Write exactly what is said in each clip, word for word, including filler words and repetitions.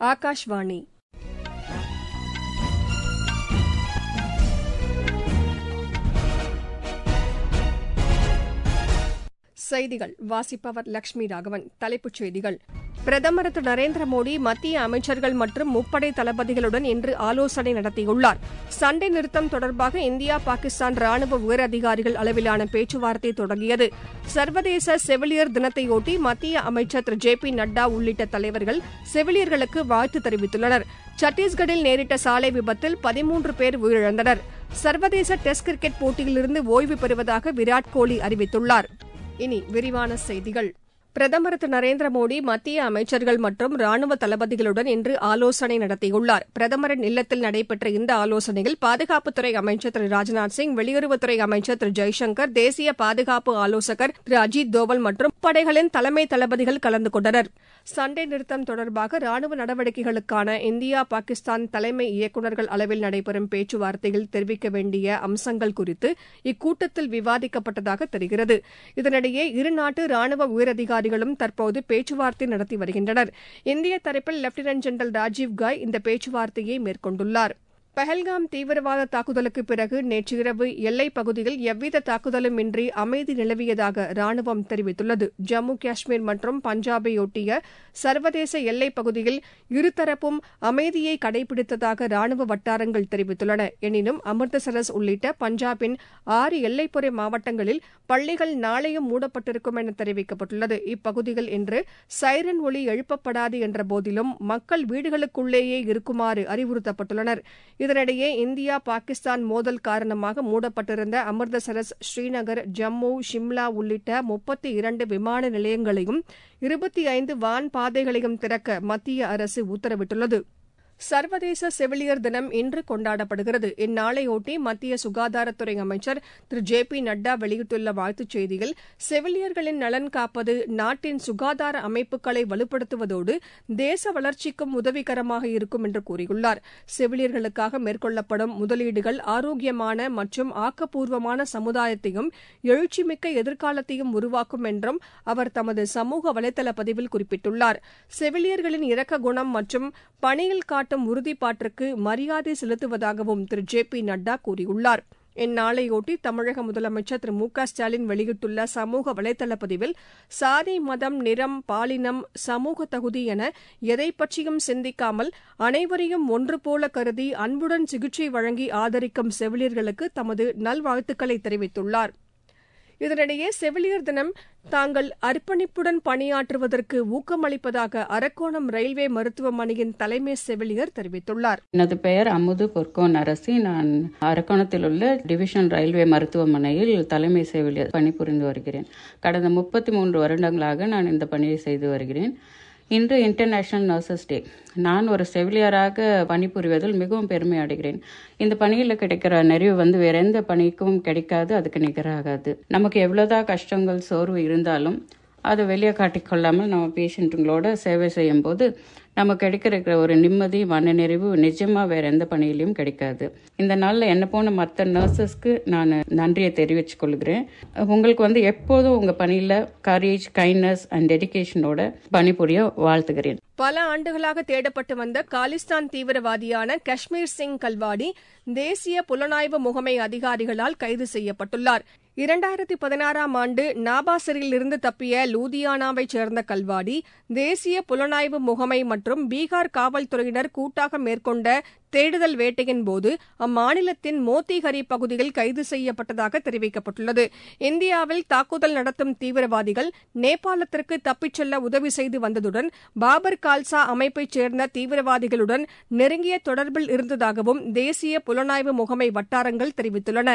ஆகாஷ்வாணி. செய்திகள் வாசிப்பவர் லட்சுமி ராகவன். தலைப்புச் செய்திகள்: பிரதமர் திரு நரேந்திர மோடி மத்திய அமைச்சர்கள் மற்றும் முப்படை தளபதிகளுடன் இன்று ஆலோசனை நடத்தியுள்ளார். சண்டை நிறுத்தம் தொடர்பாக இந்தியா பாகிஸ்தான் ராணுவ உயரதிகாரிகள் அளவிலான பேச்சுவார்த்தை தொடங்கியது. சர்வதேச செவிலியர் தினத்தையொட்டி மத்திய அமைச்சர் திரு ஜே பி நட்டா உள்ளிட்ட தலைவர்கள் செவிலியர்களுக்கு வாழ்த்து தெரிவித்துள்ளனர். சத்தீஸ்கரில் நேரிட்ட சாலை விபத்தில் பதிமூன்று பேர் உயிரிழந்தனர். சர்வதேச டெஸ்ட் கிரிக்கெட் போட்டியிலிருந்து ஓய்வு பெறுவதாக விராட் கோலி அறிவித்துள்ளார். இனி விரிவான செய்திகள். பிரதமர் திரு நரேந்திர மோடி மத்திய அமைச்சர்கள் மற்றும் ராணுவ தளபதிகளுடன் இன்று ஆலோசனை நடத்தியுள்ளார். பிரதமரின் இல்லத்தில் நடைபெற்ற இந்த ஆலோசனையில் பாதுகாப்புத்துறை அமைச்சர் திரு ராஜ்நாத் சிங், வெளியுறவுத்துறை அமைச்சர் திரு ஜெய்சங்கர், தேசிய பாதுகாப்பு ஆலோசகர் திரு அஜித் தோவல் மற்றும் படைகளின் தலைமை தளபதிகள் கலந்து கொண்டனர். சண்டை நிறுத்தம் தொடர்பாக ராணுவ நடவடிக்கைகளுக்கான இந்தியா பாகிஸ்தான் தலைமை இயக்குநர்கள் அளவில் நடைபெறும் பேச்சுவார்த்தையில் தெரிவிக்க வேண்டிய அம்சங்கள் குறித்து இக்கூட்டத்தில் விவாதிக்கப்பட்டதாக தெரிகிறது. இதனிடையே இருநாட்டு ராணுவ உயரதிகாரிகளும் தற்போது பேச்சுவார்த்தை நடத்தி வருகின்றனர். இந்திய தரப்பில் லெப்டினன்ட் ஜெனரல் ராஜீவ் காய் இந்த பேச்சுவார்த்தையை மேற்கொண்டுள்ளார். பஹல்காம் தீவிரவாத தாக்குதலுக்குப் பிறகு நேற்றிரவு எல்லைப் பகுதியில் எவ்வித தாக்குதலும் இன்றி அமைதி நிலவியதாக ராணுவம் தெரிவித்துள்ளது. ஜம்மு காஷ்மீர் மற்றும் பஞ்சாபையொட்டிய சர்வதேச எல்லைப் பகுதியில் இருதரப்பும் அமைதியை கடைபிடித்ததாக ராணுவ வட்டாரங்கள் தெரிவித்துள்ளன. எனினும் அமிர்தசரஸ் உள்ளிட்ட பஞ்சாபின் ஆறு எல்லைப்புற மாவட்டங்களில் பள்ளிகள் நாளையும் மூடப்பட்டிருக்கும் என தெரிவிக்கப்பட்டுள்ளது. இப்பகுதியில் இன்று சைரன் ஒலி எழுப்பப்படாது என்ற போதிலும் மக்கள் வீடுகளுக்குள்ளேயே இருக்குமாறு அறிவுறுத்தப்பட்டுள்ளனர். இதனிடையே இந்தியா பாகிஸ்தான் மோதல் காரணமாக மூடப்பட்டிருந்த அமிர்தசரஸ், ஸ்ரீநகர், ஜம்மு, ஷிம்லா உள்ளிட்ட முப்பத்தி இரண்டு விமான நிலையங்களையும் இருபத்தி ஐந்து வான் பாதைகளையும் திறக்க மத்திய அரசு உத்தரவிட்டுள்ளது. சர்வதேச செவிலியர் தினம் இன்று கொண்டாடப்படுகிறது. இந்நாளையொட்டி மத்திய சுகாதாரத்துறை அமைச்சர் திரு ஜே பி நட்டா வெளியிட்டுள்ள வாழ்த்துச் செய்தியில், செவிலியர்களின் நலன் காப்பது நாட்டின் சுகாதார அமைப்புகளை வலுப்படுத்துவதோடு தேச வளர்ச்சிக்கும் உதவிகரமாக இருக்கும் என்று கூறியுள்ளார். செவிலியர்களுக்காக மேற்கொள்ளப்படும் முதலீடுகள் ஆரோக்கியமான மற்றும் ஆக்கப்பூர்வமான சமுதாயத்தையும் எழுச்சிமிக்க எதிர்காலத்தையும் உருவாக்கும் என்றும் அவர் தமது சமூக வலைதள பதிவில் குறிப்பிட்டுள்ளார். செவிலியர்களின் இரக்க குணம் மற்றும் பணியில் காட்டும் உறுதிப்பாட்டிற்கு மரியாதை செலுத்துவதாகவும் திரு ஜே பி நட்டா கூறியுள்ளார். இந்நாளையொட்டி தமிழக முதலமைச்சர் திரு மு க ஸ்டாலின் வெளியிட்டுள்ள சமூக வலைதள பதிவில், சாதி, மதம், நிறம், பாலினம், சமூக தகுதி என எதை பற்றியும் சிந்திக்காமல் அனைவரையும் ஒன்று போல கருதி அன்புடன் சிகிச்சை வழங்கி ஆதரிக்கும் செவிலியர்களுக்கு தமது நல்வாழ்த்துக்களை தெரிவித்துள்ளார். இதனிடையே செவிலியர் தினம் தாங்கள் அர்ப்பணிப்புடன் பணியாற்றுவதற்கு ஊக்கமளிப்பதாக அரக்கோணம் ரயில்வே மருத்துவமனையின் தலைமை செவிலியர் தெரிவித்துள்ளார். எனது பெயர் அமுது பொற்கோன் அரசி. நான் அரக்கோணத்தில் உள்ள டிவிஷன் ரயில்வே மருத்துவமனையில் தலைமை செவிலியர் பணிபுரிந்து வருகிறேன். கடந்த முப்பத்தி மூன்று வருடங்களாக நான் இந்த பணியை செய்து வருகிறேன். இன்று இன்டர்நேஷனல் நர்சஸ் டே. நான் ஒரு செவிலியராக பணிபுரிவதில் மிகவும் பெருமை அடைகிறேன். இந்த பணியில் கிடைக்கிற நிறைவு வந்து வேற எந்த பணிக்கும் கிடைக்காது, அதுக்கு நிகராகாது. நமக்கு எவ்வளோதான் கஷ்டங்கள், சோர்வு இருந்தாலும் அதை வெளியே காட்டிக்கொள்ளாமல் நம்ம பேஷண்ட்டுங்களோட சேவை செய்யும் போது நமக்கு கிடைக்கிற ஒரு நிம்மதி, மன நிறைவு நிஜமாக வேற எந்த பணியிலையும் கிடைக்காது. இந்த நாளில் என்ன போன மற்ற நர்சஸ்க்கு நான் நன்றியை தெரிவித்துக் கொள்கிறேன். உங்களுக்கு வந்து எப்போதும் உங்கள் பணியில் கரேஜ், கைண்ட்னஸ் அண்ட் டெடிகேஷனோட பணிபுரிய வாழ்த்துகிறேன். பல ஆண்டுகளாக தேடப்பட்டு வந்த காலிஸ்தான் தீவிரவாதியான காஷ்மீர் சிங் கல்வாடி தேசிய புலனாய்வு முகமை அதிகாரிகளால் கைது செய்யப்பட்டுள்ளார். இரண்டாயிரத்தி பதினாறாம் ஆண்டு நாபாசரில் இருந்து தப்பிய லூதியானாவைச் சேர்ந்த கல்வாடி தேசிய புலனாய்வு முகமை மற்றும் பீகார் காவல்துறையினர் கூட்டாக மேற்கொண்ட தேடுதல் வேட்டையின் போது அம்மாநிலத்தின் மோத்திஹரி பகுதியில் கைது செய்யப்பட்டதாக தெரிவிக்கப்பட்டுள்ளது. இந்தியாவில் தாக்குதல் நடத்தும் தீவிரவாதிகள் நேபாளத்திற்கு தப்பிச் செல்ல உதவி செய்து வந்ததுடன் பாபர் கால்சா அமைப்பைச் சேர்ந்த தீவிரவாதிகளுடன் நெருங்கிய தொடர்பில் இருந்ததாகவும் தேசிய புலனாய்வு முகமை வட்டாரங்கள் தெரிவித்துள்ளன.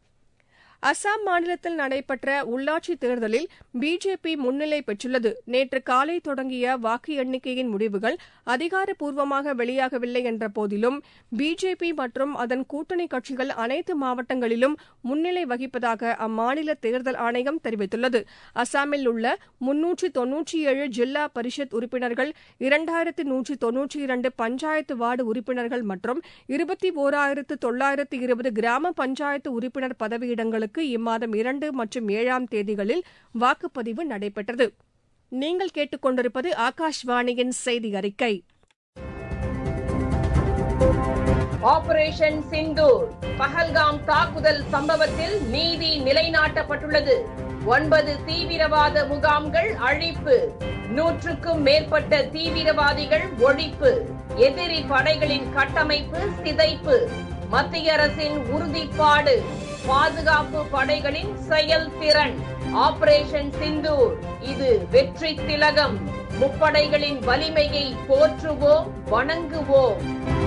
அசாம் மாநிலத்தில் நடைபெற்ற உள்ளாட்சித் தேர்தலில் பிஜேபி முன்னிலை பெற்றுள்ளது. நேற்று காலை தொடங்கிய வாக்கு எண்ணிக்கையின் முடிவுகள் அதிகாரப்பூர்வமாக வெளியாகவில்லை என்ற போதிலும் பிஜேபி மற்றும் அதன் கூட்டணி கட்சிகள் அனைத்து மாவட்டங்களிலும் முன்னிலை வகிப்பதாக அம்மாநில தேர்தல் ஆணையம் தெரிவித்துள்ளது. அசாமில் உள்ள முன்னூற்று தொன்னூற்றி ஏழு ஜில்லா பரிஷத் உறுப்பினர்கள், இரண்டாயிரத்து நூற்று தொன்னூற்றி இரண்டு பஞ்சாயத்து வார்டு உறுப்பினர்கள் மற்றும் இருபத்தி ஓராயிரத்து தொள்ளாயிரத்து இருபது கிராம பஞ்சாயத்து உறுப்பினர் பதவியிடங்களுக்கு இம்மாதம் இரண்டு மற்றும் ஏழாம் தேதிகளில் வாக்குப்பதிவு நடைபெற்றது. நீங்கள் கேட்டுக்கொண்டிருப்பது ஆகாஷ்வாணியின் செய்தி அறிக்கை. ஆபரேஷன் சிந்தூர் பஹல்காம் தாக்குதல் சம்பவத்தில் நீதி நிலைநாட்டப்பட்டுள்ளது. ஒன்பது தீவிரவாத முகாம்கள் அழிப்பு, நூற்றுக்கும் மேற்பட்ட தீவிரவாதிகள் ஒழிப்பு, எதிரி படைகளின் கட்டமைப்பு சிதைப்பு. மத்திய அரசின் உறுதிப்பாடு, பாதுகாப்பு படைகளின் செயல்திறன். ஆபரேஷன் சிந்தூர் இது வெற்றி திலகம். முப்படைகளின் வலிமையை போற்றுவோம், வணங்குவோம்.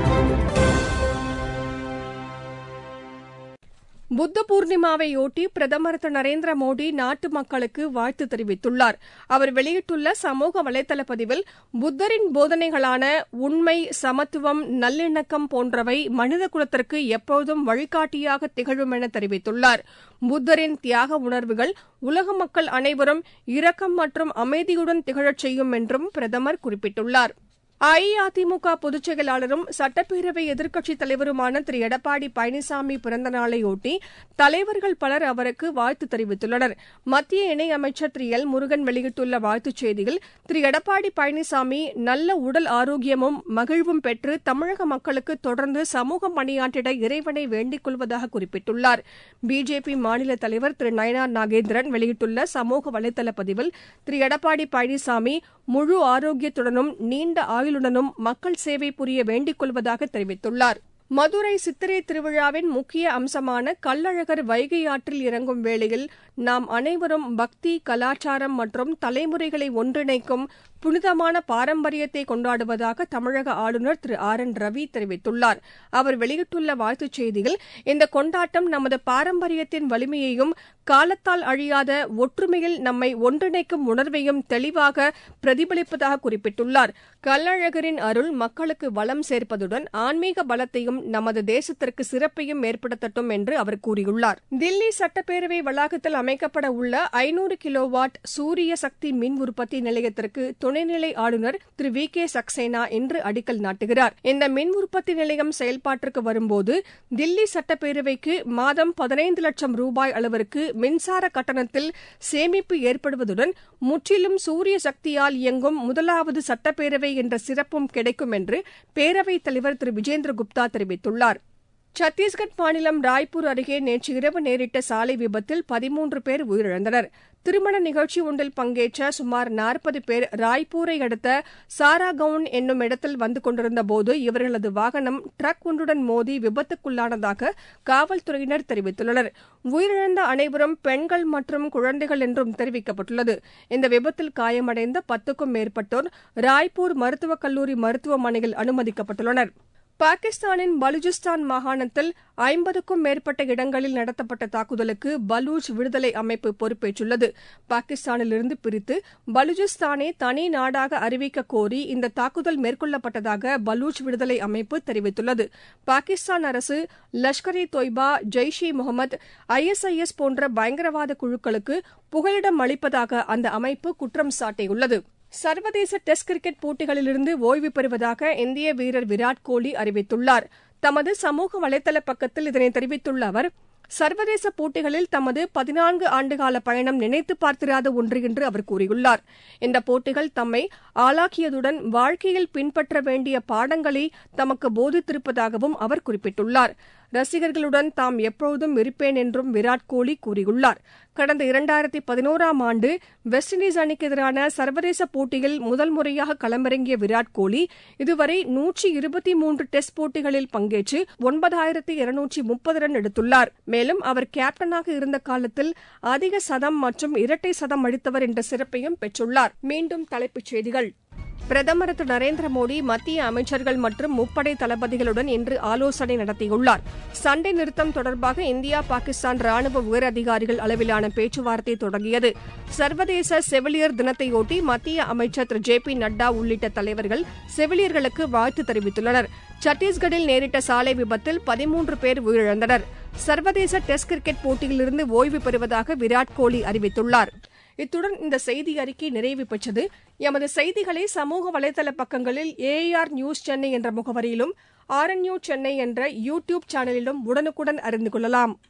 புத்த பூர்ணிமாவையொட்டி பிரதமர் திரு நரேந்திர மோடி நாட்டு மக்களுக்கு வாழ்த்து தெரிவித்துள்ளார். அவர் வெளியிட்டுள்ள சமூக வலைதள பதிவில் புத்தரின் போதனைகளான உண்மை, சமத்துவம், நல்லிணக்கம் போன்றவை மனித குலத்திற்கு எப்போதும் வழிகாட்டியாக திகழும் என தெரிவித்துள்ளார். புத்தரின் தியாக உணர்வுகள் உலக மக்கள் அனைவரும் இரக்கம் மற்றும் அமைதியுடன் திகழச் செய்யும் என்றும் பிரதமர் குறிப்பிட்டுள்ளார். அஇஅதிமுக பொதுச் செயலாளரும் சட்டப்பேரவை எதிர்க்கட்சித் தலைவருமான திரு எடப்பாடி பழனிசாமி பிறந்த நாளையொட்டி தலைவர்கள் பலர் அவருக்கு வாழ்த்து தெரிவித்துள்ளனர். மத்திய இணையமைச்சர் திரு எல் முருகன் வெளியிட்டுள்ள வாழ்த்துச் செய்தியில் திரு எடப்பாடி பழனிசாமி நல்ல உடல் ஆரோக்கியமும் மகிழ்வும் பெற்று தமிழக மக்களுக்கு தொடர்ந்து சமூகம் பணியாற்றிட இறைவனை வேண்டிக் கொள்வதாக குறிப்பிட்டுள்ளார். பிஜேபி மாநில தலைவர் திரு நயினார் நாகேந்திரன் வெளியிட்டுள்ள சமூக வலைதள பதிவில் திரு எடப்பாடி பழனிசாமி முழு ஆரோக்கியத்துடனும் நீண்ட ஆயுளுடனும் மக்கள் சேவை புரிய வேண்டிக் கொள்வதாக தெரிவித்துள்ளார். மதுரை சித்திரை திருவிழாவின் முக்கிய அம்சமான கள்ளழகர் வைகை ஆற்றில் இறங்கும் வேளையில் நாம் அனைவரும் பக்தி, கலாச்சாரம் மற்றும் தலைமுறைகளை ஒன்றிணைக்கும் புனிதமான பாரம்பரியத்தை கொண்டாடுவதாக தமிழக ஆளுநர் திரு ஆர் என் ரவி தெரிவித்துள்ளார். அவர் வெளியிட்டுள்ள வாழ்த்துச் செய்தியில் இந்த கொண்டாட்டம் நமது பாரம்பரியத்தின் வலிமையையும் காலத்தால் அழியாத ஒற்றுமையில் நம்மை ஒன்றிணைக்கும் உணர்வையும் தெளிவாக பிரதிபலிப்பதாக குறிப்பிட்டுள்ளார். கள்ளழகரின் அருள் மக்களுக்கு வளம் சேர்ப்பதுடன் ஆன்மீக பலத்தையும் நமது தேசத்திற்கு சிறப்பையும் ஏற்படுத்தட்டும் என்று அவர் கூறியுள்ளார். தில்லி சட்டப்பேரவை வளாகத்தில் அமைக்கப்பட உள்ள ஐநூறு கிலோவாட் சூரிய சக்தி மின் உற்பத்தி நிலையத்திற்கு துணைநிலை ஆளுநர் திரு வி கே சக்சேனா இன்று அடிக்கல் நாட்டுகிறார். இந்த மின் உற்பத்தி நிலையம் செயல்பாட்டிற்கு வரும்போது தில்லி சட்டப்பேரவைக்கு மாதம் பதினைந்து லட்சம் ரூபாய் அளவிற்கு மின்சார கட்டணத்தில் சேமிப்பு ஏற்படுவதுடன் முற்றிலும் சூரிய சக்தியால் இயங்கும் முதலாவது சட்டப்பேரவை என்ற சிறப்பும் கிடைக்கும் என்று பேரவைத் தலைவர் திரு விஜேந்திர குப்தா தெரிவித்துள்ளார். சத்தீஸ்கட் மாநிலம் ராய்ப்பூர் அருகே நேற்று இரவு நேரிட்ட சாலை விபத்தில் பதிமூன்று பேர் உயிரிழந்தனர். திருமண நிகழ்ச்சி ஒன்றில் பங்கேற்ற சுமார் நாற்பது பேர் ராய்ப்பூரை அடுத்த சாராகவுன் என்னும் இடத்தில் வந்து கொண்டிருந்தபோது இவர்களது வாகனம் ட்ரக் ஒன்றுடன் மோதி விபத்துக்குள்ளானதாக காவல்துறையினர் தெரிவித்துள்ளனர். உயிரிழந்த அனைவரும் பெண்கள் மற்றும் குழந்தைகள் என்றும் தெரிவிக்கப்பட்டுள்ளது. இந்த விபத்தில் காயமடைந்த பத்துக்கும் மேற்பட்டோர் ராய்ப்பூர் மருத்துவக் கல்லூரி மருத்துவமனையில் அனுமதிக்கப்பட்டுள்ளனர். பாகிஸ்தானின் பலுசிஸ்தான் மாகாணத்தில் ஐம்பதுக்கும் மேற்பட்ட இடங்களில் நடத்தப்பட்ட தாக்குதலுக்கு பலூச் விடுதலை அமைப்பு பொறுப்பேற்றுள்ளது. பாகிஸ்தானிலிருந்து பிரித்து பலுசிஸ்தானை தனி நாடாக அறிவிக்க கோரி இந்த தாக்குதல் மேற்கொள்ளப்பட்டதாக பலூச் விடுதலை அமைப்பு தெரிவித்துள்ளது. பாகிஸ்தான் அரசு Lashkar e Taiba, Jaish e Mohammed, I S I S போன்ற பயங்கரவாத குழுக்களுக்கு புகலிடம் அளிப்பதாக அந்த அமைப்பு குற்றம் சாட்டியுள்ளது. சர்வதேச டெஸ்ட் கிரிக்கெட் போட்டிகளிலிருந்து ஓய்வு பெறுவதாக இந்திய வீரர் விராட் கோலி அறிவித்துள்ளார். தமது சமூக வலைதள பக்கத்தில் இதனை தெரிவித்துள்ள அவர், சர்வதேச போட்டிகளில் தமது பதினான்கு ஆண்டுகால பயணம் நினைத்து பார்த்திராத ஒன்று என்று அவர் கூறியுள்ளார். இந்த போட்டிகள் தம்மை ஆளாக்கியதுடன் வாழ்க்கையில் பின்பற்ற வேண்டிய பாடங்களை தமக்கு போதித்திருப்பதாகவும் அவர் குறிப்பிட்டுள்ளார். ரசிகர்களுடன் தாம் எப்போதும் இருப்பேன் என்றும் விராட் கோலி கூறியுள்ளார். கடந்த இரண்டாயிரத்தி பதினோராம் ஆண்டு வெஸ்ட் இண்டீஸ் அணிக்கு எதிரான சர்வதேச போட்டியில் முதல் முறையாக களமிறங்கிய விராட் கோலி இதுவரை நூற்றி இருபத்தி மூன்று டெஸ்ட் போட்டிகளில் பங்கேற்று ஒன்பதாயிரத்தி இருநூற்றி முப்பது ரன் எடுத்துள்ளார். மேலும் அவர் கேப்டனாக இருந்த காலத்தில் அதிக சதம் மற்றும் இரட்டை சதம் அடித்தவர் என்ற சிறப்பையும் பெற்றுள்ளார். மீண்டும் தலைப்புச் செய்திகள். பிரதமர் திரு நரேந்திர மோடி மத்திய அமைச்சர்கள் மற்றும் முப்படை தளபதிகளுடன் இன்று ஆலோசனை நடத்தியுள்ளார். சண்டை நிறுத்தம் தொடர்பாக இந்தியா பாகிஸ்தான் ராணுவ உயரதிகாரிகள் அளவிலான பேச்சுவார்த்தை தொடங்கியது. சர்வதேச செவிலியர் தினத்தையொட்டி மத்திய அமைச்சர் திரு ஜே பி நட்டா உள்ளிட்ட தலைவர்கள் செவிலியர்களுக்கு வாழ்த்து தெரிவித்துள்ளனர். சத்தீஸ்கட்டில் நேரிட்ட சாலை விபத்தில் பதிமூன்று பேர் உயிரிழந்தனர். சர்வதேச டெஸ்ட் கிரிக்கெட் போட்டியிலிருந்து ஓய்வு பெறுவதாக விராட் கோலி அறிவித்துள்ளார். இத்துடன் இந்த செய்தி அறிக்கை நிறைவு பெற்றது. எமது செய்திகளை சமூக வலைதள பக்கங்களில் ஏ ஆர் நியூஸ் சென்னை என்ற முகவரியிலும் ஆர் என் நியூஸ் சென்னை என்ற யூ டியூப் சேனலிலும் உடனுக்குடன் அறிந்து கொள்ளலாம்.